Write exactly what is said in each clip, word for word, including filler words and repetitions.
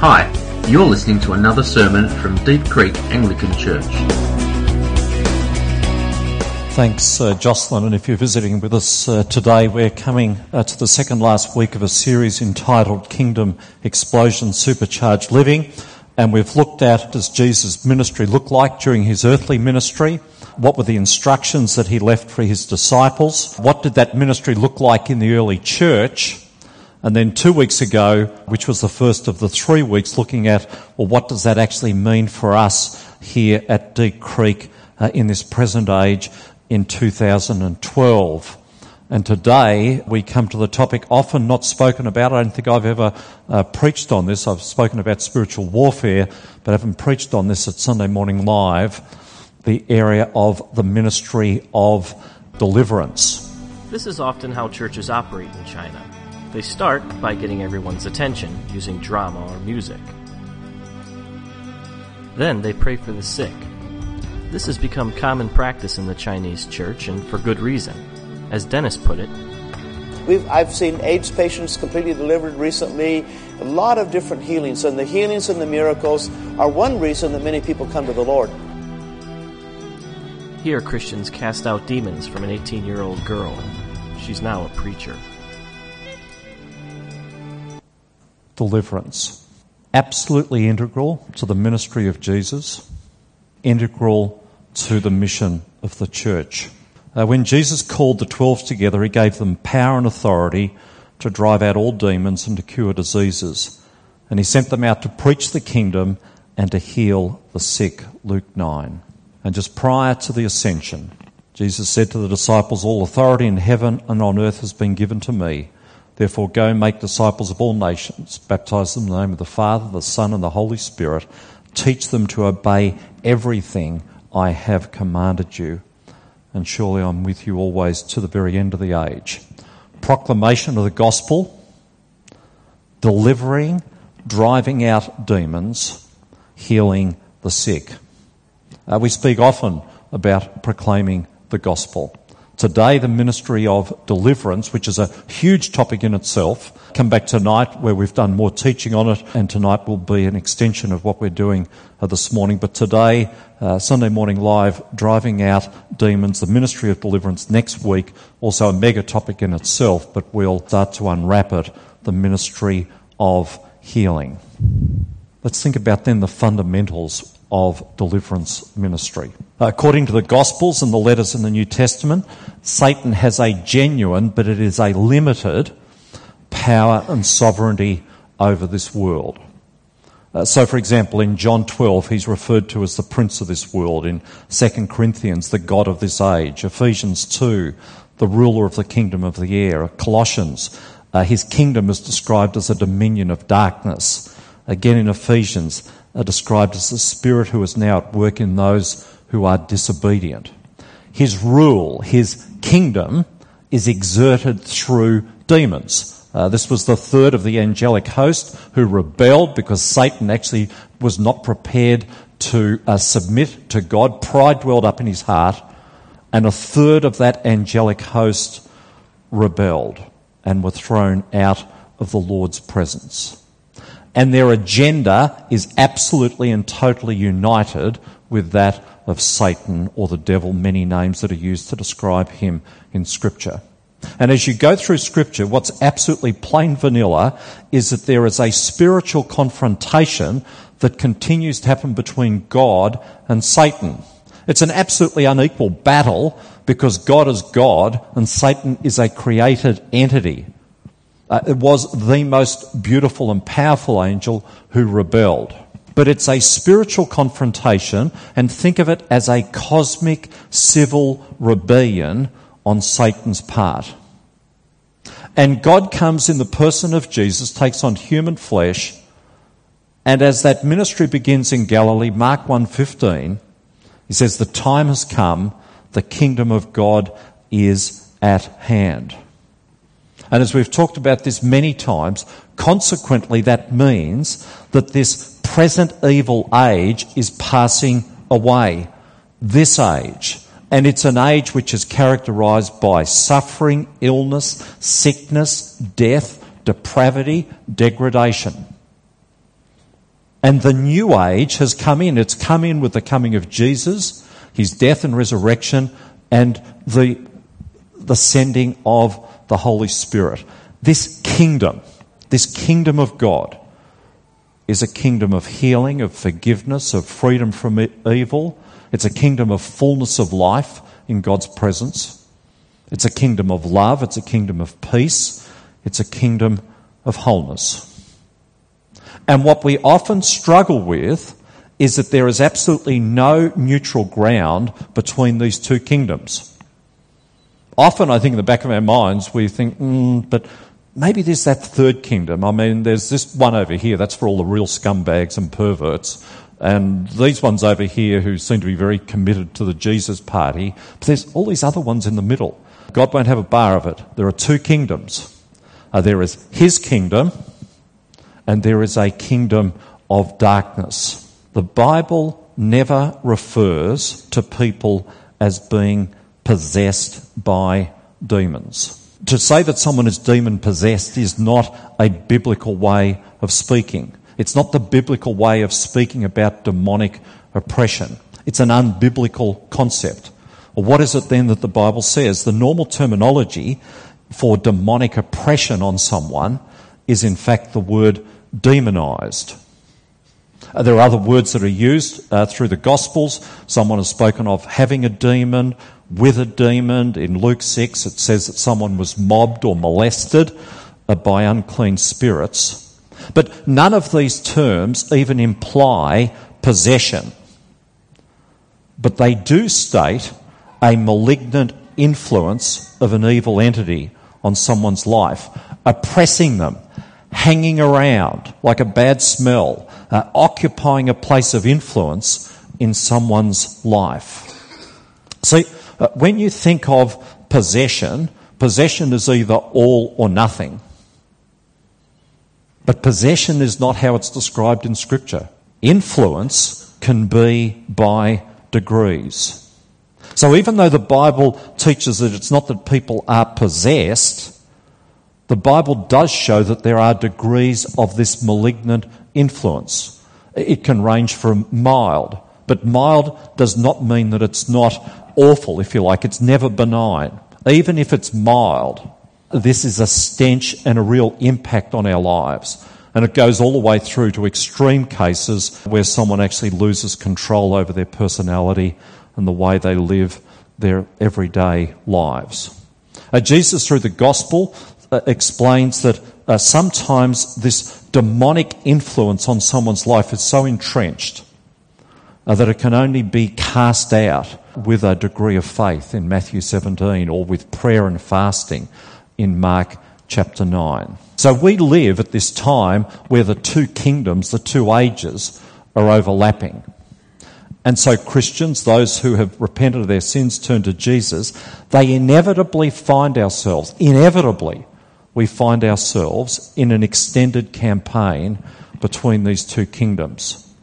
Hi, you're listening to another sermon from Deep Creek Anglican Church. Thanks, uh, Jocelyn. And if you're visiting with us uh, today, we're coming uh, to the second last week of a series entitled Kingdom Explosion Supercharged Living. And we've looked at, does Jesus' ministry look like during his earthly ministry? What were the instructions that he left for his disciples? What did that ministry look like in the early church? And then two weeks ago, which was the first of the three weeks, looking at, well, what does that actually mean for us here at Deep Creek uh, in this present age in two thousand twelve? And today we come to the topic often not spoken about. I don't think I've ever uh, preached on this. I've spoken about spiritual warfare, but I haven't preached on this at Sunday Morning Live, the area of the ministry of deliverance. This is often how churches operate in China. They start by getting everyone's attention using drama or music. Then they pray for the sick. This has become common practice in the Chinese church, and for good reason. As Dennis put it, We've, I've seen AIDS patients completely delivered recently, a lot of different healings, and the healings and the miracles are one reason that many people come to the Lord. Here Christians cast out demons from an eighteen-year-old girl. She's now a preacher. Deliverance. Absolutely integral to the ministry of Jesus, integral to the mission of the church. Uh, when Jesus called the twelve together, he gave them power and authority to drive out all demons and to cure diseases. And he sent them out to preach the kingdom and to heal the sick, Luke nine. And just prior to the ascension, Jesus said to the disciples, "All authority in heaven and on earth has been given to me. Therefore go and make disciples of all nations, baptize them in the name of the Father, the Son, and the Holy Spirit. Teach them to obey everything I have commanded you. And surely I'm with you always to the very end of the age." Proclamation of the gospel, delivering, driving out demons, healing the sick. Uh, we speak often about proclaiming the gospel. Today, the ministry of deliverance, which is a huge topic in itself. Come back tonight where we've done more teaching on it, and tonight will be an extension of what we're doing uh, this morning. But today, uh, Sunday Morning Live, driving out demons, the ministry of deliverance. Next week, also a mega topic in itself, but we'll start to unwrap it, the ministry of healing. Let's think about then the fundamentals of deliverance ministry. According to the Gospels and the letters in the New Testament, Satan has a genuine, but it is a limited, power and sovereignty over this world. Uh, so, for example, in John twelve, he's referred to as the prince of this world. In Second Corinthians, the god of this age. Ephesians two, the ruler of the kingdom of the air. Colossians, uh, his kingdom is described as a dominion of darkness. Again in Ephesians, are described as the spirit who is now at work in those who are disobedient. His rule, his kingdom, is exerted through demons. Uh, this was the third of the angelic host who rebelled because Satan actually was not prepared to uh, submit to God. Pride dwelled up in his heart, and a third of that angelic host rebelled and were thrown out of the Lord's presence. And their agenda is absolutely and totally united with that of Satan or the devil, many names that are used to describe him in Scripture. And as you go through Scripture, what's absolutely plain vanilla is that there is a spiritual confrontation that continues to happen between God and Satan. It's an absolutely unequal battle because God is God and Satan is a created entity. Uh, it was the most beautiful and powerful angel who rebelled. But it's a spiritual confrontation, and think of it as a cosmic civil rebellion on Satan's part. And God comes in the person of Jesus, takes on human flesh, and as that ministry begins in Galilee, Mark one fifteen, he says, "The time has come, the kingdom of God is at hand." And as we've talked about this many times, consequently that means that this present evil age is passing away. This age. And it's an age which is characterised by suffering, illness, sickness, death, depravity, degradation. And the new age has come in. It's come in with the coming of Jesus, his death and resurrection, and the, the sending of the Holy Spirit. This kingdom, this kingdom of God, is a kingdom of healing, of forgiveness, of freedom from evil. It's a kingdom of fullness of life in God's presence. It's a kingdom of love. It's a kingdom of peace. It's a kingdom of wholeness. And what we often struggle with is that there is absolutely no neutral ground between these two kingdoms. Often, I think in the back of our minds, we think, mm, but maybe there's that third kingdom. I mean, there's this one over here, that's for all the real scumbags and perverts. And these ones over here who seem to be very committed to the Jesus party. But there's all these other ones in the middle. God won't have a bar of it. There are two kingdoms. Uh, there is his kingdom, and there is a kingdom of darkness. The Bible never refers to people as being possessed by demons. To say that someone is demon-possessed is not a biblical way of speaking. It's not the biblical way of speaking about demonic oppression. It's an unbiblical concept. Well, what is it then that the Bible says? The normal terminology for demonic oppression on someone is in fact the word demonized. Uh, there are other words that are used uh, through the Gospels. Someone has spoken of having a demon, with a demon. In Luke six it says that someone was mobbed or molested uh, by unclean spirits. But none of these terms even imply possession. But they do state a malignant influence of an evil entity on someone's life, oppressing them, hanging around like a bad smell, uh, occupying a place of influence in someone's life. See, uh, when you think of possession, possession is either all or nothing. But possession is not how it's described in Scripture. Influence can be by degrees. So even though the Bible teaches that it's not that people are possessed, the Bible does show that there are degrees of this malignant influence. It can range from mild, but mild does not mean that it's not awful, if you like. It's never benign. Even if it's mild, this is a stench and a real impact on our lives. And it goes all the way through to extreme cases where someone actually loses control over their personality and the way they live their everyday lives. Uh, Jesus, through the gospel, uh, explains that uh, sometimes this demonic influence on someone's life is so entrenched uh, that it can only be cast out with a degree of faith in Matthew seventeen, or with prayer and fasting in Mark chapter nine. So we live at this time where the two kingdoms, the two ages, are overlapping. And so Christians, those who have repented of their sins, turn to Jesus, they inevitably find ourselves, inevitably, we find ourselves in an extended campaign between these two kingdoms.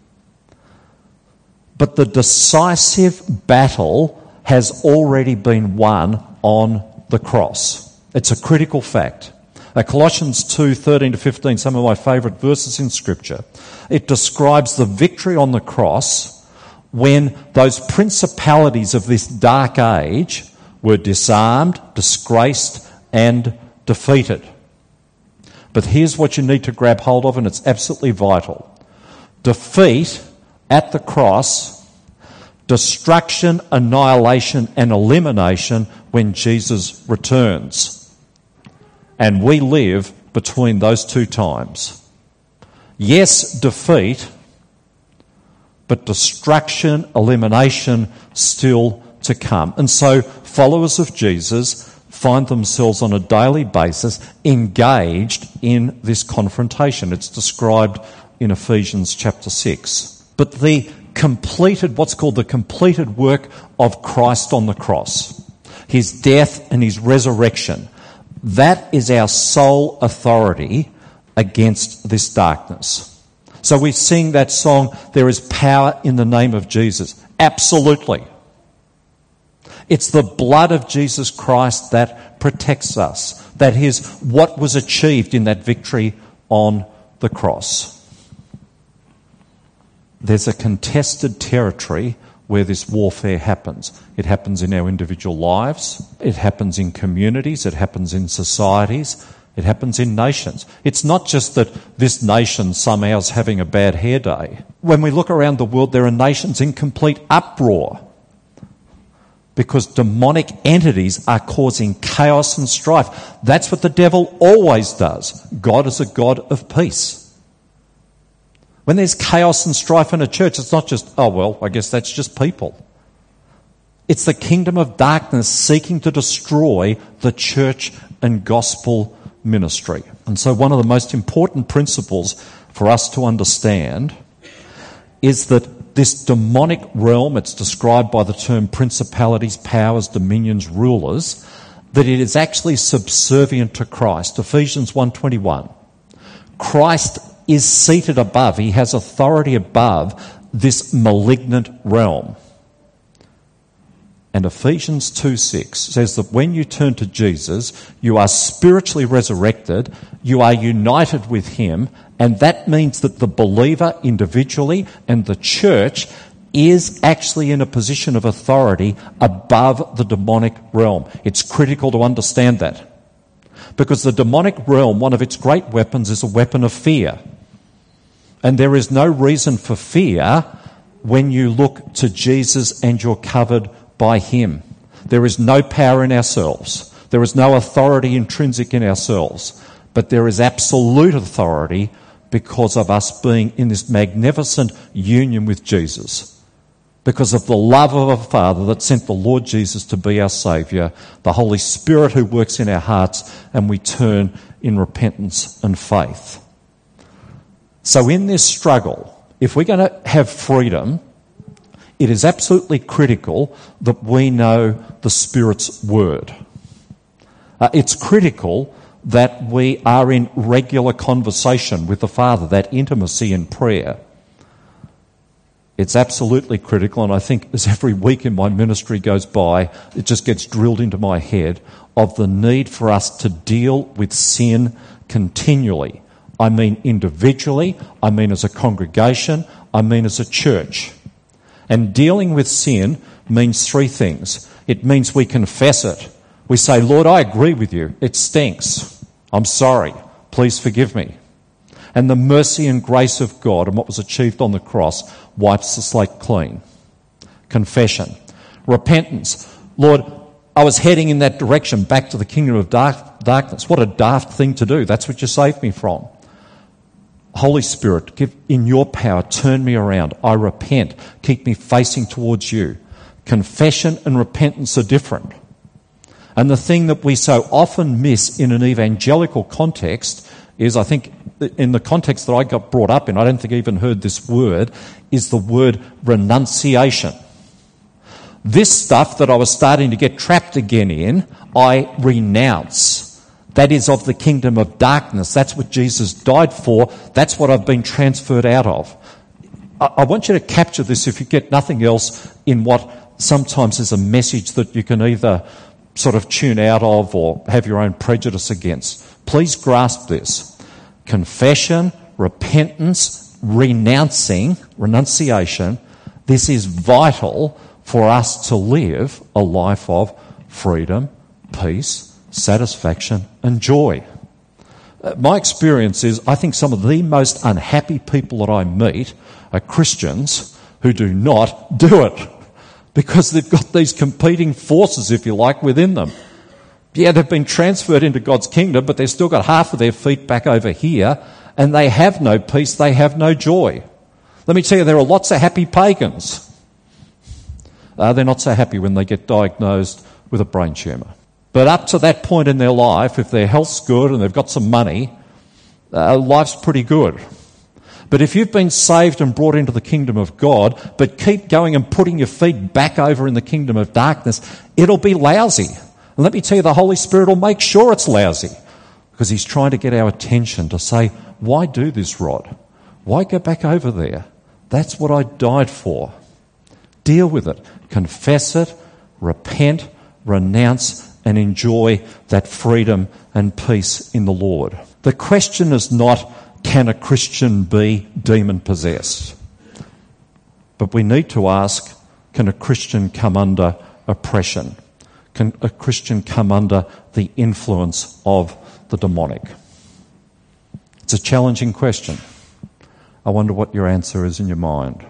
But the decisive battle has already been won on the cross. It's a critical fact. Uh, Colossians two, thirteen to fifteen, some of my favourite verses in Scripture. It describes the victory on the cross when those principalities of this dark age were disarmed, disgraced, and defeated. But here's what you need to grab hold of, and it's absolutely vital. Defeat at the cross, destruction, annihilation, and elimination when Jesus returns. And we live between those two times. Yes, defeat, but destruction, elimination still to come. And so followers of Jesus find themselves on a daily basis engaged in this confrontation. It's described in Ephesians chapter six. But the completed, what's called the completed work of Christ on the cross, his death and his resurrection, that is our sole authority against this darkness. So we sing that song, there is power in the name of Jesus. Absolutely. It's the blood of Jesus Christ that protects us. That is what was achieved in that victory on the cross. there's a contested territory where this warfare happens. It happens in our individual lives, it happens in communities, it happens in societies, it happens in nations. It's not just that this nation somehow is having a bad hair day. When we look around the world, there are nations in complete uproar because demonic entities are causing chaos and strife. That's what the devil always does. God is a God of peace. When there's chaos and strife in a church, it's not just, oh, well, I guess that's just people. It's the kingdom of darkness seeking to destroy the church and gospel ministry. And so one of the most important principles for us to understand is that this demonic realm, it's described by the term principalities, powers, dominions, rulers, that it is actually subservient to Christ. Ephesians one twenty-one. Christ is seated above, he has authority above this malignant realm. And Ephesians two six says that when you turn to Jesus, you are spiritually resurrected, you are united with him, and that means that the believer individually and the church is actually in a position of authority above the demonic realm. It's critical to understand that. Because the demonic realm, one of its great weapons is a weapon of fear. And there is no reason for fear when you look to Jesus and you're covered by him. There is no power in ourselves. There is no authority intrinsic in ourselves. But there is absolute authority because of us being in this magnificent union with Jesus. Because of the love of our Father that sent the Lord Jesus to be our Saviour, the Holy Spirit who works in our hearts, and we turn in repentance and faith. So in this struggle, if we're going to have freedom, it is absolutely critical that we know the Spirit's word. Uh, it's critical that we are in regular conversation with the Father, that intimacy in prayer. It's absolutely critical, and I think as every week in my ministry goes by, it just gets drilled into my head of the need for us to deal with sin continually. I mean individually, I mean as a congregation, I mean as a church. And dealing with sin means three things. It means we confess it. We say, Lord, I agree with you. It stinks. I'm sorry. Please forgive me. And the mercy and grace of God and what was achieved on the cross wipes the slate clean. Confession. Repentance. Lord, I was heading in that direction back to the kingdom of dark, darkness. What a daft thing to do. That's what you saved me from. Holy Spirit, give in your power, turn me around. I repent. Keep me facing towards you. Confession and repentance are different. And the thing that we so often miss in an evangelical context is, I think, in the context that I got brought up in, I don't think I even heard this word, is the word renunciation. This stuff that I was starting to get trapped again in, I renounce. That is of the kingdom of darkness. That's what Jesus died for. That's what I've been transferred out of. I want you to capture this, if you get nothing else, in what sometimes is a message that you can either sort of tune out of or have your own prejudice against. Please grasp this. Confession, repentance, renouncing, renunciation, this is vital for us to live a life of freedom, peace, satisfaction and joy. Uh, my experience is I think some of the most unhappy people that I meet are Christians who do not do it because they've got these competing forces, if you like, within them. Yeah, they've been transferred into God's kingdom, but they've still got half of their feet back over here, and they have no peace, they have no joy. Let me tell you, there are lots of happy pagans. Uh, they're not so happy when they get diagnosed with a brain tumour. But up to that point in their life, if their health's good and they've got some money, uh, life's pretty good. But if you've been saved and brought into the kingdom of God, but keep going and putting your feet back over in the kingdom of darkness, it'll be lousy. And let me tell you, the Holy Spirit will make sure it's lousy because he's trying to get our attention to say, why do this, Rod? Why go back over there? That's what I died for. Deal with it. Confess it, repent, renounce, and enjoy that freedom and peace in the Lord. The question is not, can a Christian be demon-possessed? But we need to ask, can a Christian come under oppression? Can a Christian come under the influence of the demonic? It's a challenging question. I wonder what your answer is in your mind.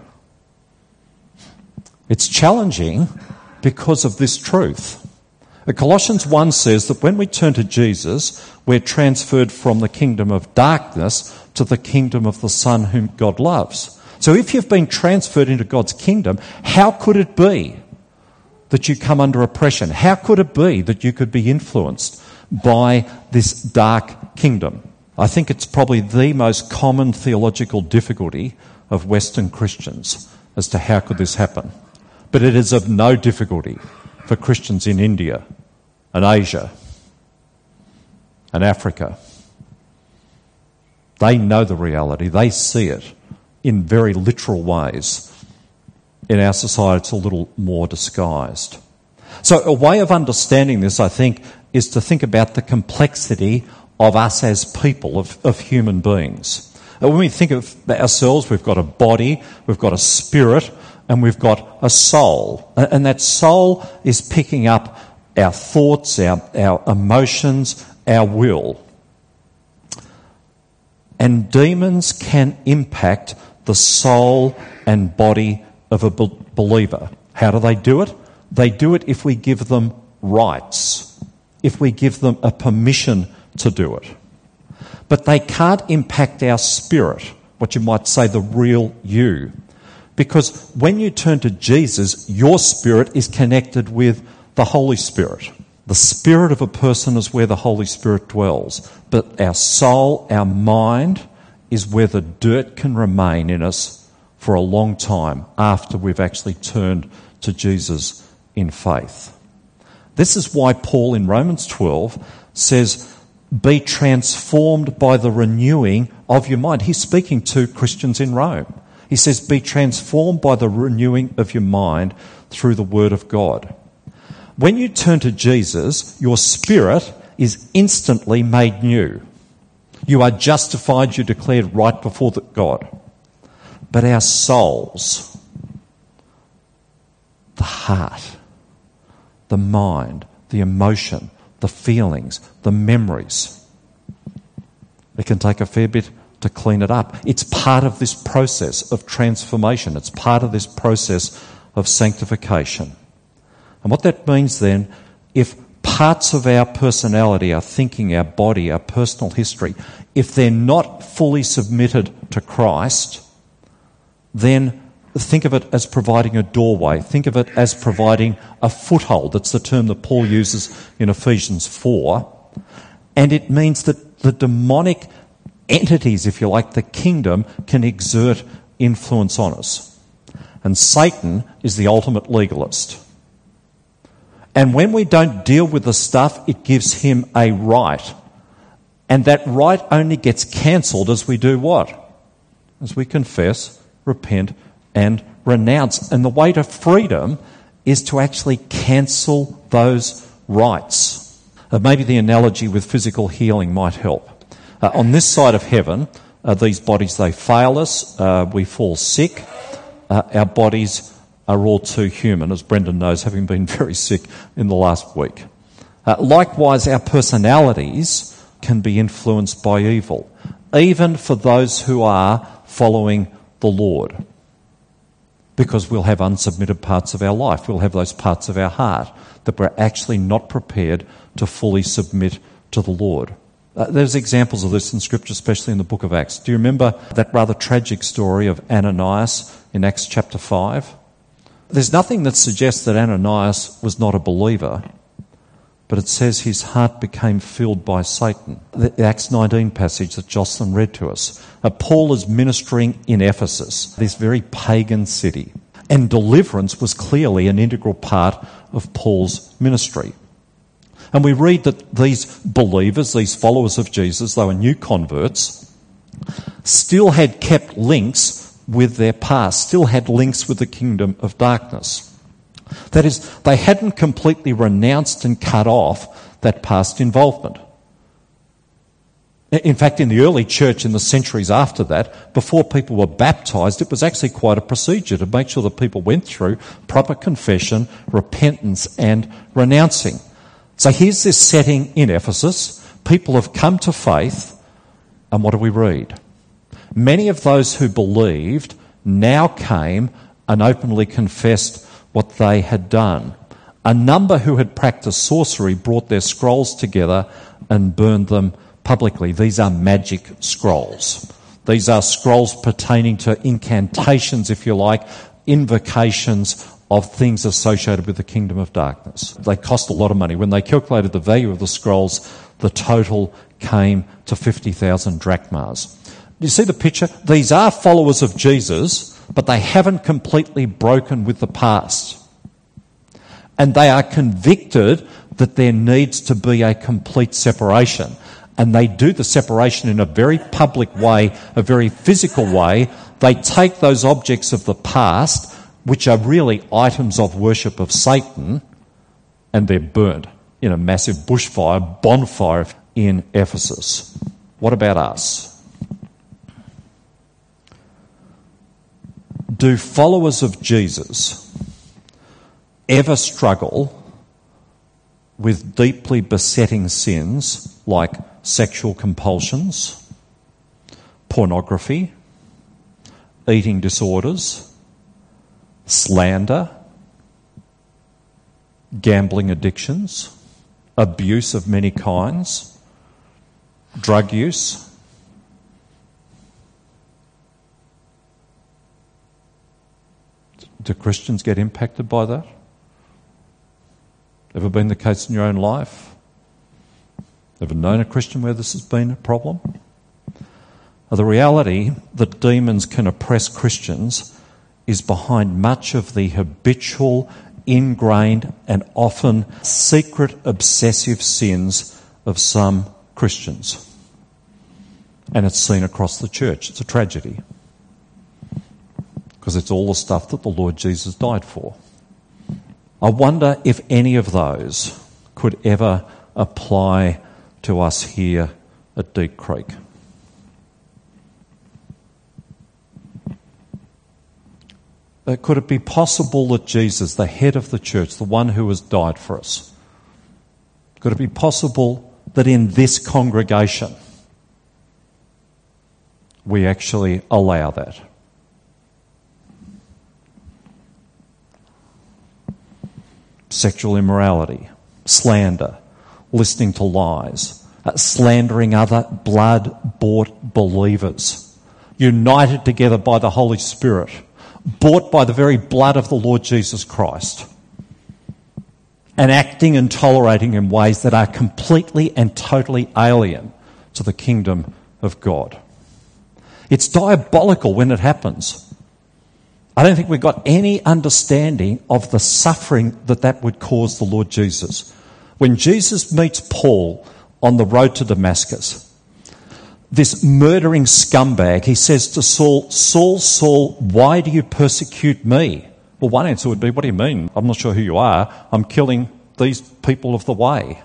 It's challenging because of this truth. Colossians one says that when we turn to Jesus, we're transferred from the kingdom of darkness to the kingdom of the Son whom God loves. So if you've been transferred into God's kingdom, how could it be that you come under oppression? How could it be that you could be influenced by this dark kingdom? I think it's probably the most common theological difficulty of Western Christians as to how could this happen. But it is of no difficulty for Christians in India and Asia and Africa. They know the reality. They see it in very literal ways. In our society, it's a little more disguised. So a way of understanding this, I think, is to think about the complexity of us as people, of, of human beings. And when we think of ourselves, we've got a body, we've got a spirit, and we've got a soul. And that soul is picking up our thoughts, our, our emotions, our will. And demons can impact the soul and body of a be- believer. How do they do it? They do it if we give them rights, if we give them a permission to do it. But they can't impact our spirit, what you might say the real you. Because when you turn to Jesus, your spirit is connected with the Holy Spirit. The spirit of a person is where the Holy Spirit dwells. But our soul, our mind, is where the dirt can remain in us for a long time after we've actually turned to Jesus in faith. This is why Paul in Romans twelve says, be transformed by the renewing of your mind. He's speaking to Christians in Rome. He says, be transformed by the renewing of your mind through the Word of God. When you turn to Jesus, your spirit is instantly made new. You are justified, you're declared right before God. But our souls, the heart, the mind, the emotion, the feelings, the memories, it can take a fair bit to clean it up. It's part of this process of transformation. It's part of this process of sanctification. And what that means then, if parts of our personality, our thinking, our body, our personal history, if they're not fully submitted to Christ, then think of it as providing a doorway. Think of it as providing a foothold. That's the term that Paul uses in Ephesians four. And it means that the demonic entities, if you like, the kingdom, can exert influence on us. And Satan is the ultimate legalist. And when we don't deal with the stuff, it gives him a right. And that right only gets cancelled as we do what? As we confess, repent, and renounce. And the way to freedom is to actually cancel those rights. Uh, maybe the analogy with physical healing might help. Uh, on this side of heaven, uh, these bodies, they fail us, uh, we fall sick, uh, our bodies are all too human, as Brendan knows, having been very sick in the last week. Uh, likewise, our personalities can be influenced by evil, even for those who are following the Lord. Because we'll have unsubmitted parts of our life, we'll have those parts of our heart that we're actually not prepared to fully submit to the Lord. Uh, there's examples of this in Scripture, especially in the book of Acts. Do you remember that rather tragic story of Ananias in Acts chapter five? There's nothing that suggests that Ananias was not a believer, but it says his heart became filled by Satan. The Acts nineteen passage that Jocelyn read to us. Uh, Paul is ministering in Ephesus, this very pagan city, and deliverance was clearly an integral part of Paul's ministry. And we read that these believers, these followers of Jesus, they were new converts, still had kept links with their past, still had links with the kingdom of darkness. That is, they hadn't completely renounced and cut off that past involvement. In fact, in the early church, in the centuries after that, before people were baptised, it was actually quite a procedure to make sure that people went through proper confession, repentance and renouncing. So here's this setting in Ephesus. People have come to faith, and what do we read? Many of those who believed now came and openly confessed what they had done. A number who had practiced sorcery brought their scrolls together and burned them publicly. These are magic scrolls. These are scrolls pertaining to incantations, if you like, invocations of things associated with the kingdom of darkness. They cost a lot of money. When they calculated the value of the scrolls, the total came to fifty thousand drachmas. Do you see the picture? These are followers of Jesus, but they haven't completely broken with the past. And they are convicted that there needs to be a complete separation. And they do the separation in a very public way, a very physical way. They take those objects of the past, which are really items of worship of Satan, and they're burnt in a massive bushfire, bonfire in Ephesus. What about us? Do followers of Jesus ever struggle with deeply besetting sins like sexual compulsions, pornography, eating disorders, slander, gambling addictions, abuse of many kinds, drug use? Do Christians get impacted by that? Ever been the case in your own life? Ever known a Christian where this has been a problem? Well, the reality that demons can oppress Christians is behind much of the habitual, ingrained and often secret obsessive sins of some Christians. And it's seen across the church. It's a tragedy. Because it's all the stuff that the Lord Jesus died for. I wonder if any of those could ever apply to us here at Deep Creek. Uh, could it be possible that Jesus, the head of the church, the one who has died for us, could it be possible that in this congregation we actually allow that? Sexual immorality, slander, listening to lies, uh, slandering other blood-bought believers, united together by the Holy Spirit, bought by the very blood of the Lord Jesus Christ, and acting and tolerating in ways that are completely and totally alien to the kingdom of God. It's diabolical when it happens. I don't think we've got any understanding of the suffering that that would cause the Lord Jesus. When Jesus meets Paul on the road to Damascus, this murdering scumbag, he says to Saul, Saul, Saul, why do you persecute me? Well, one answer would be, what do you mean? I'm not sure who you are. I'm killing these people of the way.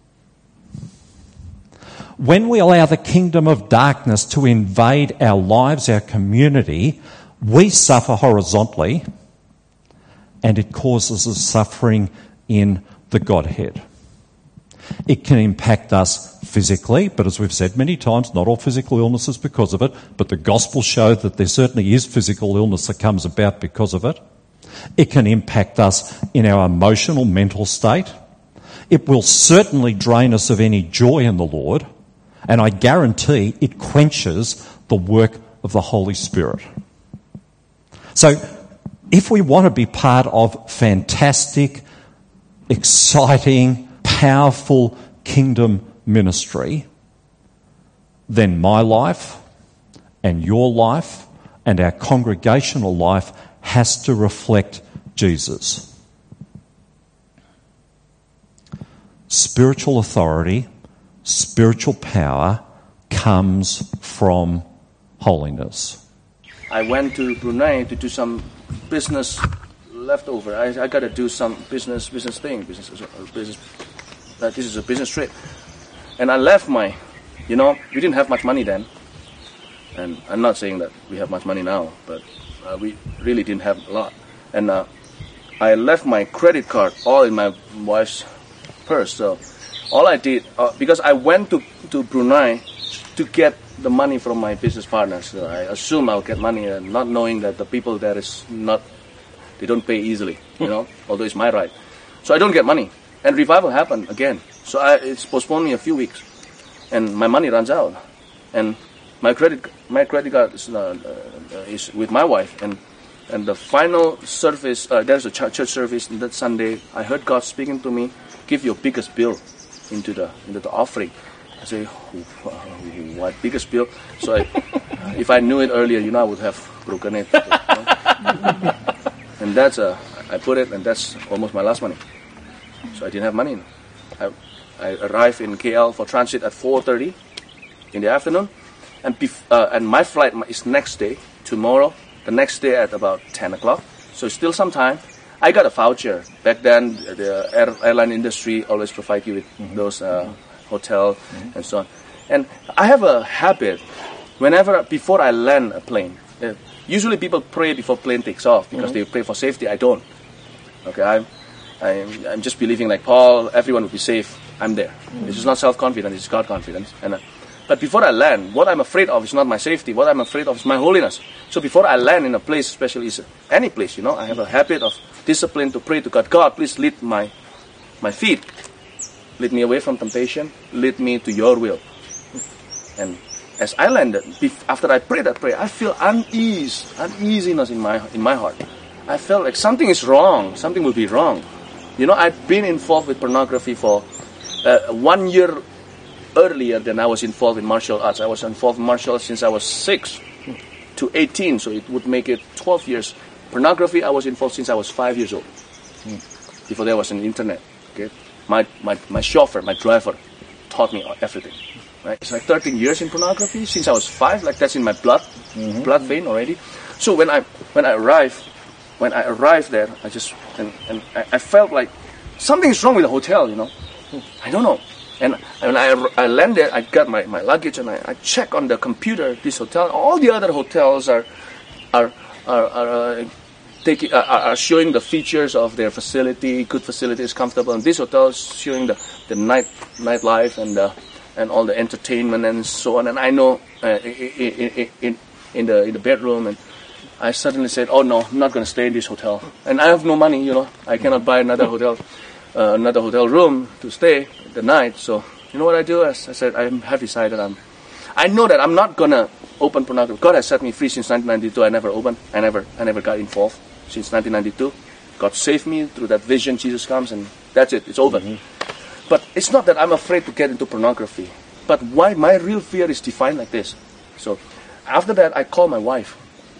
When we allow the kingdom of darkness to invade our lives, our community, we suffer horizontally, and it causes us suffering in the Godhead. It can impact us physically, but as we've said many times, not all physical illness is because of it, but the gospel show that there certainly is physical illness that comes about because of it. It can impact us in our emotional, mental state. It will certainly drain us of any joy in the Lord, and I guarantee it quenches the work of the Holy Spirit. So, if we want to be part of fantastic, exciting, powerful kingdom ministry, then my life and your life and our congregational life has to reflect Jesus. Spiritual authority, spiritual power comes from holiness. I went to Brunei to do some business leftover. I, I got to do some business business thing. Business, business. Uh, this is a business trip, and I left my you know, we didn't have much money then. And I'm not saying that we have much money now, but uh, we really didn't have a lot. And uh, I left my credit card all in my wife's purse. So all I did, uh, because I went to, to Brunei to get the money from my business partners. So I assume I'll get money, and not knowing that the people there is not, they don't pay easily, you know, although it's my right. So I don't get money. And revival happened again. So I, it's postponed me a few weeks. And my money runs out. And my credit my credit card is, uh, uh, is with my wife. And and the final service, uh, there's a ch- church service that Sunday. I heard God speaking to me, give your biggest bill into the into the offering. I say, what biggest bill? So I, if I knew it earlier, you know, I would have broken it. You know? And that's uh, I put it, and that's almost my last money. So I didn't have money. I, I arrived in K L for transit at four thirty in the afternoon, and bef- uh, and my flight is next day, tomorrow. The next day at about ten o'clock. So still some time. I got a voucher. Back then, the air, airline industry always provide you with mm-hmm. those uh, hotel mm-hmm. and so on. And I have a habit. Whenever before I land a plane, uh, usually people pray before plane takes off because mm-hmm. they pray for safety. I don't. Okay, I'm. I'm, I'm just believing like Paul, everyone will be safe. I'm there. Mm-hmm. This is not self-confidence, it's God-confidence. And, uh, but before I land, what I'm afraid of is not my safety. What I'm afraid of is my holiness. So before I land in a place, especially any place, you know, I have a habit of discipline to pray to God. God, please lead my my feet. Lead me away from temptation. Lead me to your will. And as I landed, after I prayed that prayer, I feel unease, uneasiness in my in my heart. I felt like something is wrong. Something will be wrong. You know, I've been involved with pornography for uh, one year earlier than I was involved in martial arts. I was involved in martial arts since I was six to eighteen, so it would make it twelve years. Pornography, I was involved since I was five years old. Before there was an internet. Okay, my my my chauffeur, my driver, taught me everything. Right, it's like thirteen years in pornography since I was five. Like that's in my blood, mm-hmm. blood vein already. So when I when I arrived. When I arrived there, I just and, and I, I felt like something is wrong with the hotel, you know. I don't know. And when I, I landed, I got my, my luggage and I, I check on the computer this hotel. All the other hotels are are are, are uh, taking uh, are showing the features of their facility, good facilities, comfortable. And this hotel is showing the, the night nightlife and the, and all the entertainment and so on. And I know uh, in, in in the in the bedroom and. I suddenly said, oh no, I'm not going to stay in this hotel. And I have no money, you know. I cannot buy another hotel uh, another hotel room to stay the night. So, you know what I do? I, I said, I have decided I'm... I know that I'm not going to open pornography. God has set me free since nineteen ninety-two. I never opened. I never I never got involved since nineteen ninety-two. God saved me through that vision. Jesus comes and that's it. It's over. Mm-hmm. But it's not that I'm afraid to get into pornography. But why my real fear is defined like this. So, after that, I called my wife.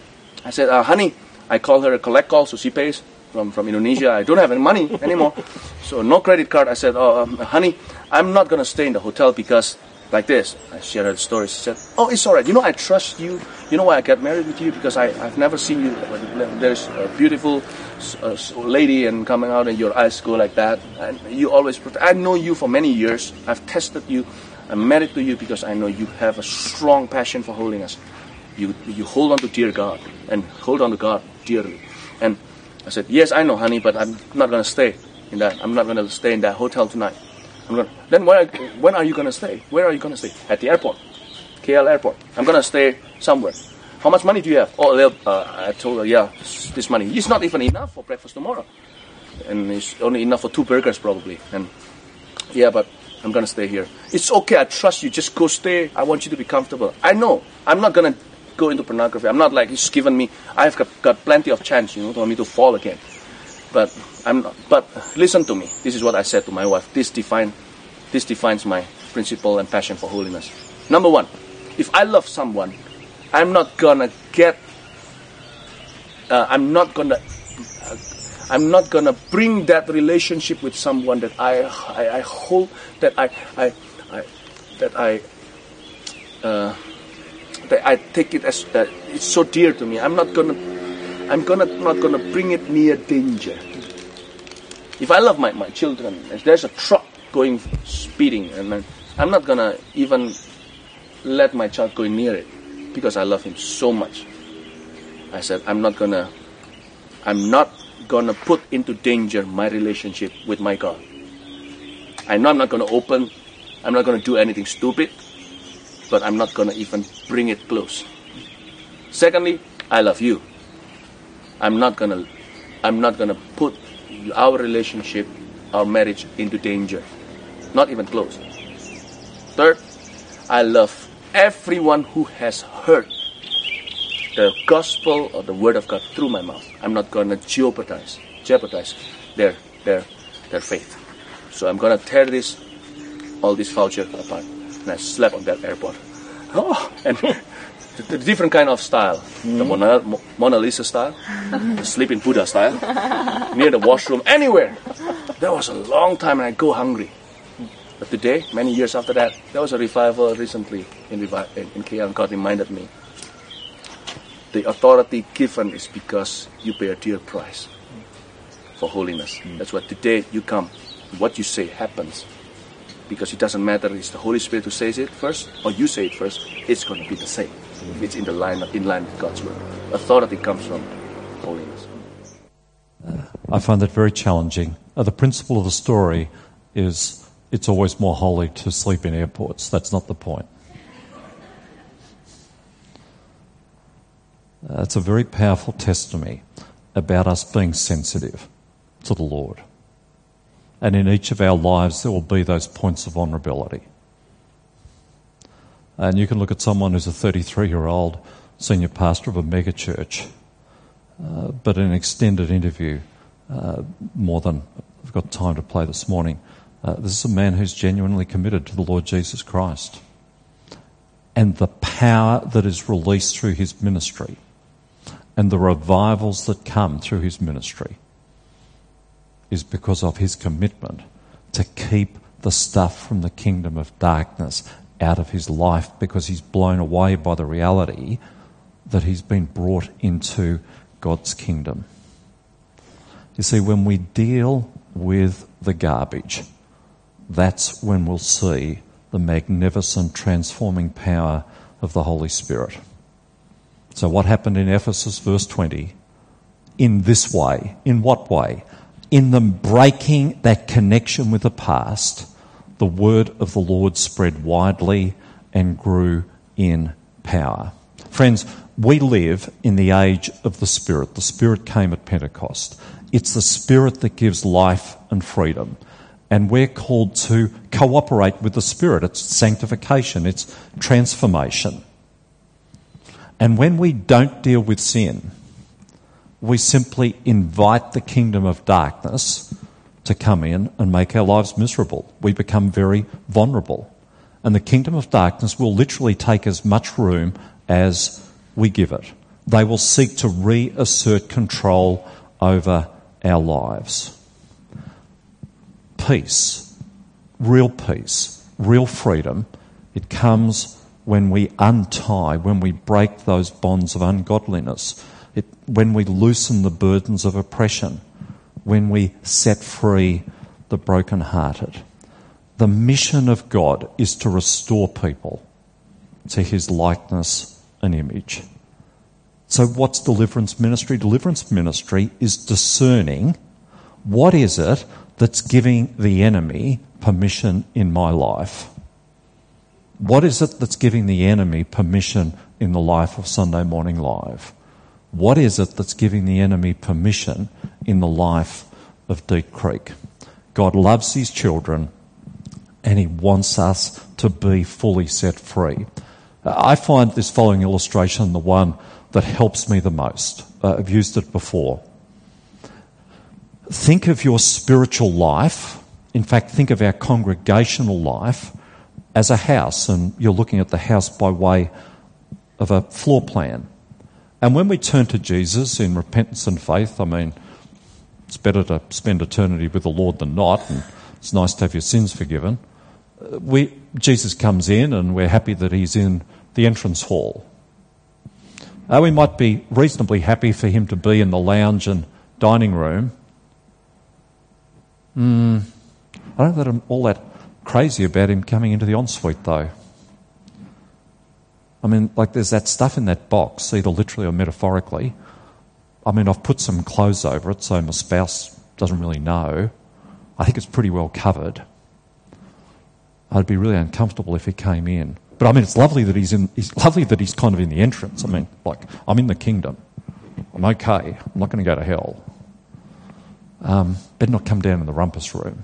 I said, uh, honey, I call her a collect call, so she pays from, from Indonesia. I don't have any money anymore, so no credit card. I said, oh, um, honey, I'm not going to stay in the hotel because like this. I shared her the story. She said, oh, it's all right. You know, I trust you. You know why I got married with you? Because I, I've never seen you. There's a beautiful uh, lady and coming out and your eyes go like that. And you always, protect. I know you for many years. I've tested you. I'm married to you because I know you have a strong passion for holiness. You you hold on to dear God and hold on to God dearly. And I said, yes, I know, honey, but I'm not going to stay in that. I'm not going to stay in that hotel tonight. I'm gonna, then where, when are you going to stay? Where are you going to stay? At the airport, K L airport. I'm going to stay somewhere. How much money do you have? Oh, uh, I told her, yeah, this money. It's not even enough for breakfast tomorrow. And it's only enough for two burgers probably. And yeah, but I'm going to stay here. It's okay, I trust you. Just go stay. I want you to be comfortable. I know. I'm not going to go into pornography. I'm not like he's given me. I've got, got plenty of chance, you know, for me to fall again. But I'm not. But listen to me. This is what I said to my wife. This define, this defines my principle and passion for holiness. Number one, if I love someone, I'm not gonna get. Uh, I'm not gonna. Uh, I'm not gonna bring that relationship with someone that I I, I hold that I I, I that I. Uh, I take it as uh, it's so dear to me. I'm not gonna, I'm gonna not gonna bring it near danger. If I love my, my children, if there's a truck going speeding, and I'm not gonna even let my child go near it because I love him so much. I said, I'm not gonna, I'm not gonna put into danger my relationship with my God. I know I'm not gonna open, I'm not gonna do anything stupid, but I'm not gonna even bring it close. Secondly, I love you. I'm not gonna, I'm not gonna put our relationship, our marriage into danger, not even close. Third, I love everyone who has heard the gospel or the word of God through my mouth. I'm not gonna jeopardize, jeopardize their their their faith. So I'm gonna tear this, all this voucher apart, and I slept on that airport. Oh, and the different kind of style, mm. the Mona, Mona Lisa style, the sleeping Buddha style, near the washroom, anywhere. That was a long time, and I go hungry. But today, many years after that, there was a revival recently in, in, in K L. God reminded me, the authority given is because you pay a dear price for holiness. Mm. That's why today you come, what you say happens. Because it doesn't matter if it's the Holy Spirit who says it first or you say it first, it's going to be the same. Mm. It's in the line, in line with God's word. Authority comes from holiness. Uh, I find that very challenging. Uh, the principle of the story is it's always more holy to sleep in airports. That's not the point. Uh, it's a very powerful testimony about us being sensitive to the Lord. And in each of our lives, there will be those points of vulnerability. And you can look at someone who's a thirty-three-year-old senior pastor of a mega church, uh, but in an extended interview, uh, more than I've got time to play this morning, uh, this is a man who's genuinely committed to the Lord Jesus Christ. And the power that is released through his ministry and the revivals that come through his ministry is because of his commitment to keep the stuff from the kingdom of darkness out of his life, because he's blown away by the reality that he's been brought into God's kingdom. You see, when we deal with the garbage, that's when we'll see the magnificent transforming power of the Holy Spirit. So what happened in Ephesus, verse twenty? In this way. In what way? In them breaking that connection with the past, the word of the Lord spread widely and grew in power. Friends, we live in the age of the Spirit. The Spirit came at Pentecost. It's the Spirit that gives life and freedom. And we're called to cooperate with the Spirit. It's sanctification. It's transformation. And when we don't deal with sin, we simply invite the kingdom of darkness to come in and make our lives miserable. We become very vulnerable. And the kingdom of darkness will literally take as much room as we give it. They will seek to reassert control over our lives. Peace, real peace, real freedom, it comes when we untie, when we break those bonds of ungodliness. It, when we loosen the burdens of oppression, when we set free the brokenhearted. The mission of God is to restore people to his likeness and image. So what's deliverance ministry? Deliverance ministry is discerning what is it that's giving the enemy permission in my life. What is it that's giving the enemy permission in the life of Sunday Morning Live? What is it that's giving the enemy permission in the life of Deep Creek? God loves his children and he wants us to be fully set free. I find this following illustration the one that helps me the most. Uh, I've used it before. Think of your spiritual life, in fact think of our congregational life as a house, and you're looking at the house by way of a floor plan. And when we turn to Jesus in repentance and faith, I mean, it's better to spend eternity with the Lord than not, and it's nice to have your sins forgiven. We, Jesus comes in and we're happy that he's in the entrance hall. Uh, we might be reasonably happy for him to be in the lounge and dining room. Mm, I don't know that I'm all that crazy about him coming into the ensuite though. I mean, like there's that stuff in that box, either literally or metaphorically. I mean, I've put some clothes over it so my spouse doesn't really know. I think it's pretty well covered. I'd be really uncomfortable if he came in. But I mean, it's lovely that he's in. It's lovely that he's kind of in the entrance. I mean, like I'm in the kingdom. I'm okay. I'm not going to go to hell. Um, better not come down in the rumpus room.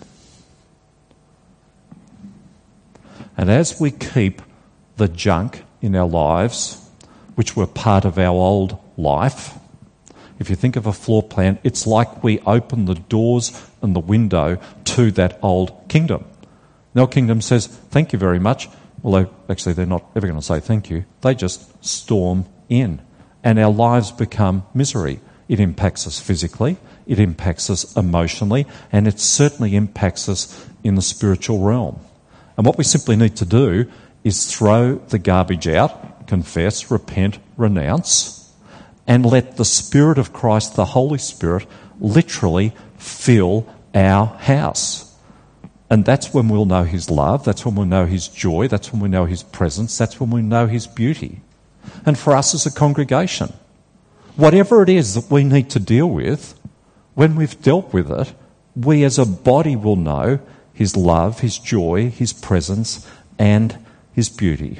And as we keep the junk in our lives, which were part of our old life, if you think of a floor plan, it's like we open the doors and the window to that old kingdom. The old kingdom says, thank you very much. Although, actually, they're not ever going to say thank you. They just storm in. And our lives become misery. It impacts us physically, it impacts us emotionally, and it certainly impacts us in the spiritual realm. And what we simply need to do is throw the garbage out, confess, repent, renounce, and let the Spirit of Christ, the Holy Spirit, literally fill our house. And that's when we'll know His love, that's when we'll know His joy, that's when we know His presence, that's when we know His beauty. And for us as a congregation, whatever it is that we need to deal with, when we've dealt with it, we as a body will know His love, His joy, His presence, and His beauty.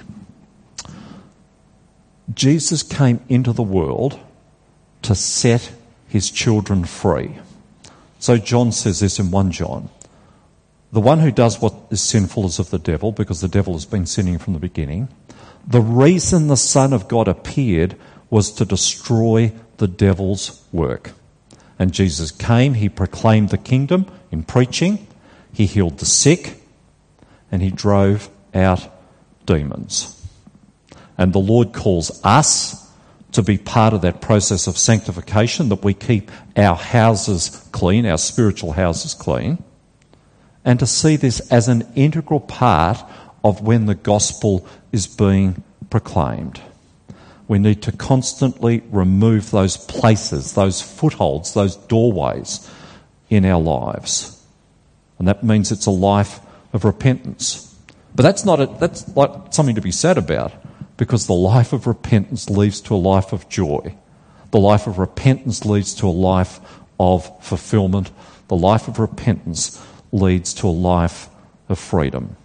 Jesus came into the world to set His children free. So John says this in First John. The one who does what is sinful is of the devil, because the devil has been sinning from the beginning. The reason the Son of God appeared was to destroy the devil's work. And Jesus came, He proclaimed the kingdom in preaching, He healed the sick, and He drove out demons. And the Lord calls us to be part of that process of sanctification, that we keep our houses clean, our spiritual houses clean, and to see this as an integral part of when the gospel is being proclaimed. We need to constantly remove those places, those footholds, those doorways in our lives. And that means it's a life of repentance. But that's not a, that's like something to be sad about, because the life of repentance leads to a life of joy. The life of repentance leads to a life of fulfillment. The life of repentance leads to a life of freedom.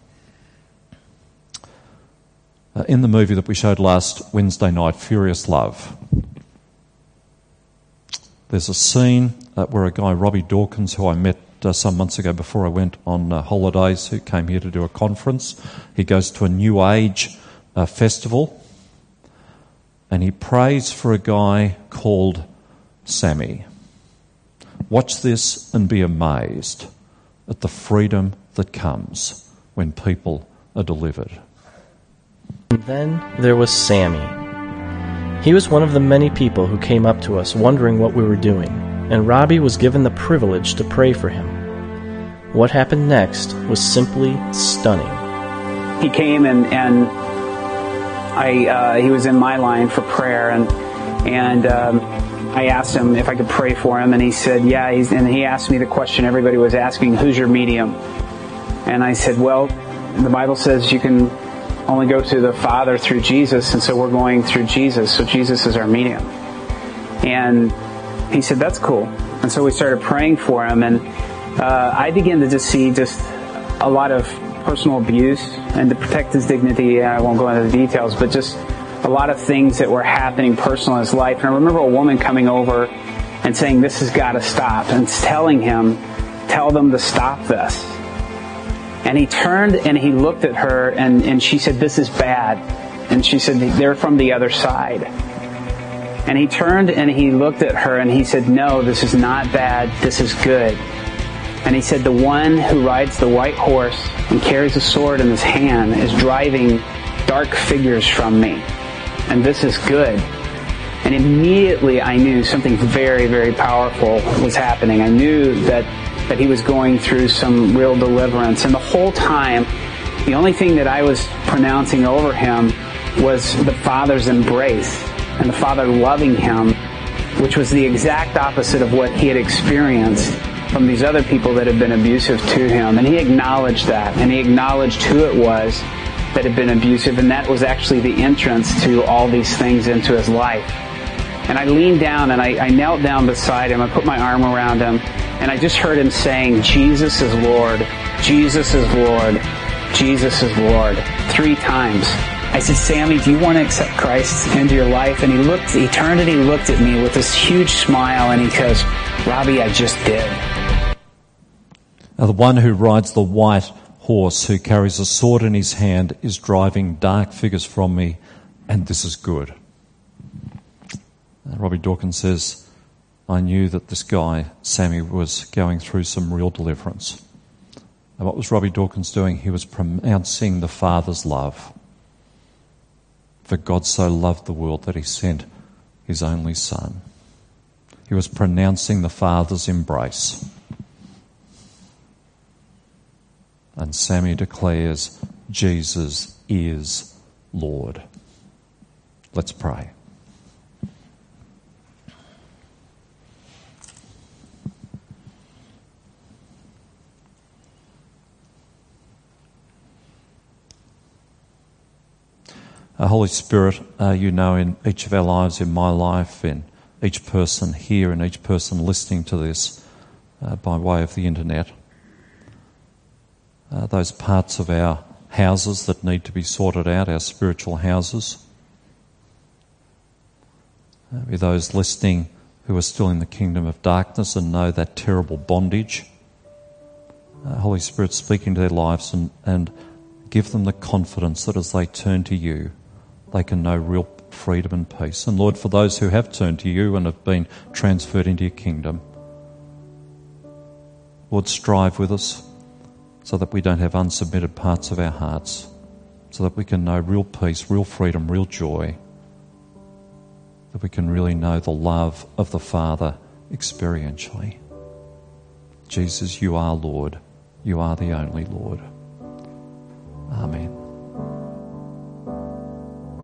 Uh, in the movie that we showed last Wednesday night, Furious Love, there's a scene uh, where a guy, Robbie Dawkins, who I met uh, some months ago before I went on uh, holidays, who came here to do a conference, he goes to a New Age uh, festival, and he prays for a guy called Sammy. Watch this and be amazed at the freedom that comes when people are delivered. And then there was Sammy. He was one of the many people who came up to us wondering what we were doing, and Robbie was given the privilege to pray for him. What happened next was simply stunning. He came and, and I uh, he was in my line for prayer, and and um, I asked him if I could pray for him, and he said, yeah. He's, and he asked me the question everybody was asking, who's your medium? And I said, well, the Bible says you can only go to the Father through Jesus, and so we're going through Jesus, so Jesus is our medium. And he said, that's cool. And so we started praying for him, and uh, I began to just see just a lot of personal abuse, and to protect his dignity, I won't go into the details, but just a lot of things that were happening personal in his life. And I remember a woman coming over and saying, this has got to stop, and telling him, tell them to stop this. And he turned and he looked at her, and, and she said, this is bad. And she said, they're from the other side. And he turned and he looked at her and he said, no, this is not bad, this is good. And he said, the one who rides the white horse and carries a sword in his hand is driving dark figures from me. And this is good. And immediately I knew something very, very powerful was happening. I knew that, that he was going through some real deliverance. And the whole time, the only thing that I was pronouncing over him was the Father's embrace and the Father loving him, which was the exact opposite of what he had experienced from these other people that had been abusive to him. And he acknowledged that, and he acknowledged who it was that had been abusive, and that was actually the entrance to all these things into his life. And I leaned down and I, I knelt down beside him. I put my arm around him, and I just heard him saying, "Jesus is Lord, Jesus is Lord, Jesus is Lord," three times. I said, "Sammy, do you want to accept Christ into your life?" And he looked, he turned and he looked at me with this huge smile, and he goes, "Robbie, I just did." Now, the one who rides the white horse, who carries a sword in his hand, is driving dark figures from me, and this is good. And Robbie Dawkins says, I knew that this guy, Sammy, was going through some real deliverance. And what was Robbie Dawkins doing? He was pronouncing the Father's love. For God so loved the world that he sent his only Son. He was pronouncing the Father's embrace. And Sammy declares, Jesus is Lord. Let's pray. Uh, Holy Spirit, uh, you know in each of our lives, in my life, in each person here, and each person listening to this uh, by way of the internet, uh, those parts of our houses that need to be sorted out, our spiritual houses. Uh, with those listening who are still in the kingdom of darkness and know that terrible bondage. Uh, Holy Spirit, speak into their lives and, and give them the confidence that as they turn to you, they can know real freedom and peace. And Lord, for those who have turned to you and have been transferred into your kingdom, Lord, strive with us so that we don't have unsubmitted parts of our hearts, so that we can know real peace, real freedom, real joy, that we can really know the love of the Father experientially. Jesus, you are Lord. You are the only Lord.